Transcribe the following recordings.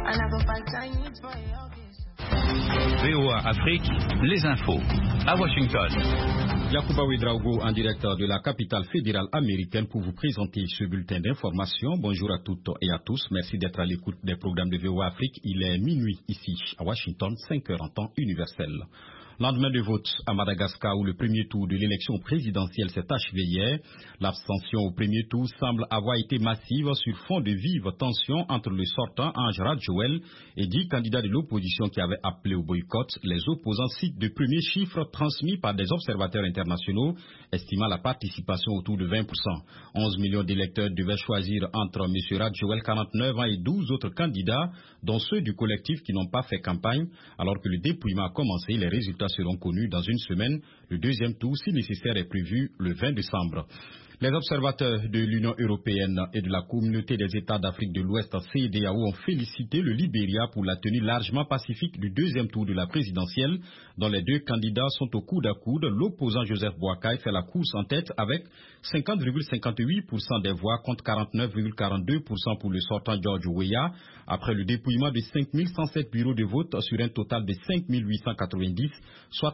VOA Afrique, les infos. À Washington. Yacouba Ouedraogo en direct de la capitale fédérale américaine pour vous présenter ce bulletin d'information. Bonjour à toutes et à tous. Merci d'être à l'écoute des programmes de VOA Afrique. Il est minuit ici à Washington, 5 heures en temps universel. Lendemain de vote à Madagascar où le premier tour de l'élection présidentielle s'est achevé hier, l'abstention au premier tour semble avoir été massive sur fond de vives tensions entre le sortant Ange Radjoel et 10 candidats de l'opposition qui avaient appelé au boycott. Les opposants citent de premiers chiffres transmis par des observateurs internationaux estimant la participation autour de 20%. 11 millions d'électeurs devaient choisir entre M. Radjoel, 49 ans, et 12 autres candidats, dont ceux du collectif qui n'ont pas fait campagne, alors que le dépouillement a commencé. Les résultats seront connus dans une semaine. Le deuxième tour, si nécessaire, est prévu le 20 décembre. Les observateurs de l'Union européenne et de la Communauté des États d'Afrique de l'Ouest, CEDEAO, ont félicité le Libéria pour la tenue largement pacifique du deuxième tour de la présidentielle, dont les deux candidats sont au coude à coude. L'opposant Joseph Boakai fait la course en tête avec 50,58% des voix contre 49,42% pour le sortant George Weah, après le dépouillement de 5107 bureaux de vote sur un total de 5890, soit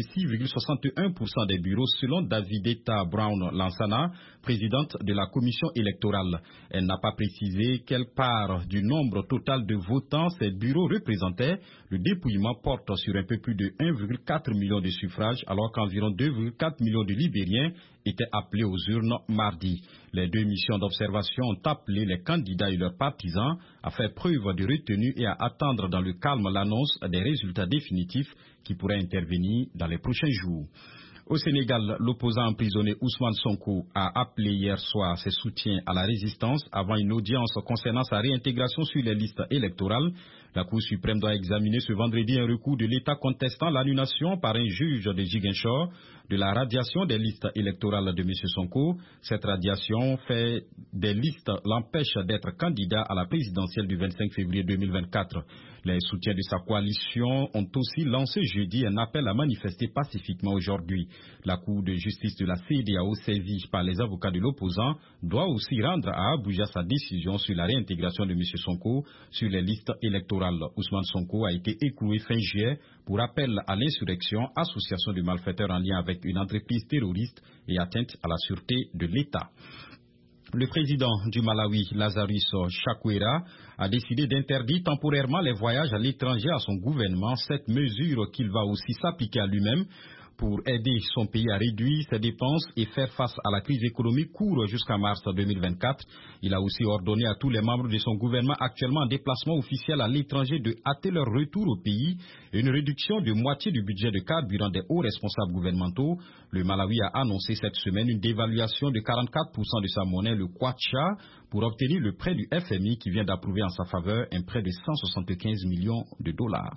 86,61% des bureaux, selon Davidetta Brown-Lansana, présidente de la commission électorale. Elle n'a pas précisé quelle part du nombre total de votants ces bureaux représentaient. Le dépouillement porte sur un peu plus de 1,4 million de suffrages, alors qu'environ 2,4 millions de Libériens étaient appelés aux urnes mardi. Les deux missions d'observation ont appelé les candidats et leurs partisans à faire preuve de retenue et à attendre dans le calme l'annonce des résultats définitifs qui pourraient intervenir dans les prochains jours. Au Sénégal, l'opposant emprisonné Ousmane Sonko a appelé hier soir ses soutiens à la résistance avant une audience concernant sa réintégration sur les listes électorales. La Cour suprême doit examiner ce vendredi un recours de l'État contestant l'annulation par un juge de Ziguinchor de la radiation des listes électorales de M. Sonko. Cette radiation fait des listes l'empêche d'être candidat à la présidentielle du 25 février 2024. Les soutiens de sa coalition ont aussi lancé jeudi un appel à manifester pacifiquement aujourd'hui. La Cour de justice de la CEDEAO, saisie par les avocats de l'opposant, doit aussi rendre à Abuja sa décision sur la réintégration de M. Sonko sur les listes électorales. Ousmane Sonko a été écroué fin juillet pour appel à l'insurrection, association de malfaiteurs en lien avec une entreprise terroriste et atteinte à la sûreté de l'État. Le président du Malawi, Lazarus Chakwera, a décidé d'interdire temporairement les voyages à l'étranger à son gouvernement. Cette mesure qu'il va aussi s'appliquer à lui-même pour aider son pays à réduire ses dépenses et faire face à la crise économique court jusqu'à mars 2024. Il a aussi ordonné à tous les membres de son gouvernement actuellement en déplacement officiel à l'étranger de hâter leur retour au pays et une réduction de moitié du budget de carburant des hauts responsables gouvernementaux. Le Malawi a annoncé cette semaine une dévaluation de 44% de sa monnaie, le kwacha, pour obtenir le prêt du FMI qui vient d'approuver en sa faveur un prêt de 175 millions de dollars.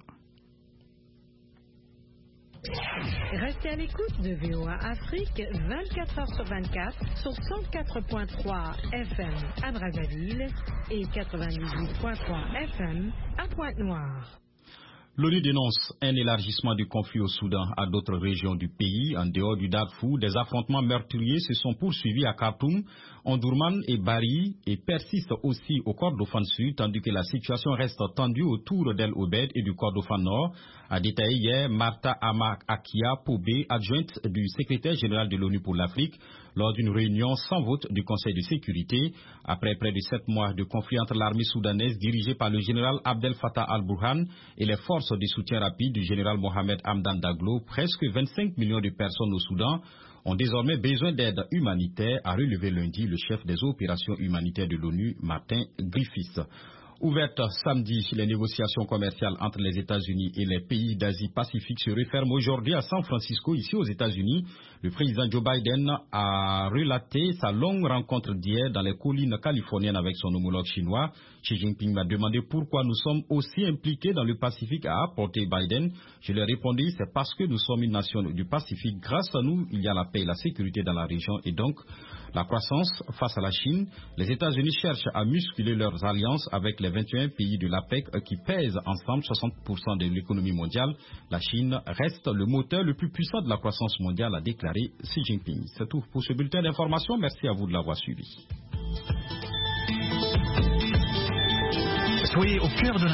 Restez à l'écoute de VOA Afrique 24 heures sur 24 sur 104.3 FM à Brazzaville et 98.3 FM à Pointe-Noire. L'ONU dénonce un élargissement du conflit au Soudan à d'autres régions du pays. En dehors du Darfour, des affrontements meurtriers se sont poursuivis à Khartoum, Omdurman et Bari et persistent aussi au Kordofan Sud, tandis que la situation reste tendue autour d'El Obed et du Kordofan Nord, a détaillé hier Martha Akia Pobé, adjointe du secrétaire général de l'ONU pour l'Afrique, lors d'une réunion sans vote du Conseil de sécurité. Après près de 7 mois de conflit entre l'armée soudanaise dirigée par le général Abdel Fattah al-Burhan et les forces de soutien rapide du général Mohamed Hamdan Daglo, presque 25 millions de personnes au Soudan ont désormais besoin d'aide humanitaire, a relevé lundi le chef des opérations humanitaires de l'ONU, Martin Griffiths. Ouvertes samedi, les négociations commerciales entre les États-Unis et les pays d'Asie-Pacifique se referment aujourd'hui à San Francisco, ici aux États-Unis. Le président Joe Biden a relaté sa longue rencontre d'hier dans les collines californiennes avec son homologue chinois. Xi Jinping m'a demandé pourquoi nous sommes aussi impliqués dans le Pacifique, a apporté Biden. Je lui ai répondu, c'est parce que nous sommes une nation du Pacifique. Grâce à nous, il y a la paix et la sécurité dans la région et donc la croissance face à la Chine. Les États-Unis cherchent à muscler leurs alliances avec les 21 pays de l'APEC qui pèsent ensemble 60% de l'économie mondiale. La Chine reste le moteur le plus puissant de la croissance mondiale, a déclaré Xi Jinping. C'est tout pour ce bulletin d'information. Merci à vous de l'avoir suivi. Soyez au cœur de